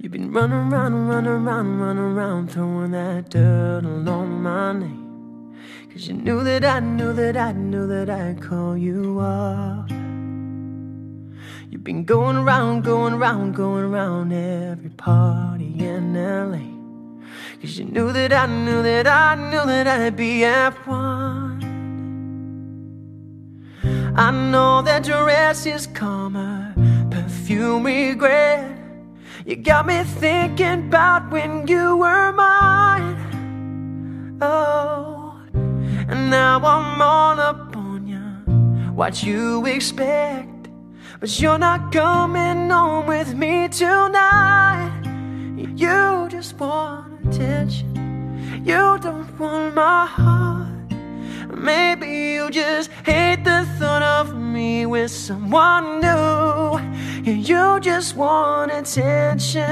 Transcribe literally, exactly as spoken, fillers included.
You've been running around and running around and running around, throwing that dirt along my name. Cause you knew that I knew that I knew that I'd call you up. You've been going around, going around, going around every party in L A. Cause you knew that I knew that I knew that I'd be at one. I know that dress is karma, perfume regret. You got me thinking about when you were mine. Oh, and now I'm all up on you. What you expect? But you're not coming home with me tonight. You just want attention. You don't want my heart. Maybe you just hate the thought of me with someone new. Yeah, you just want attention.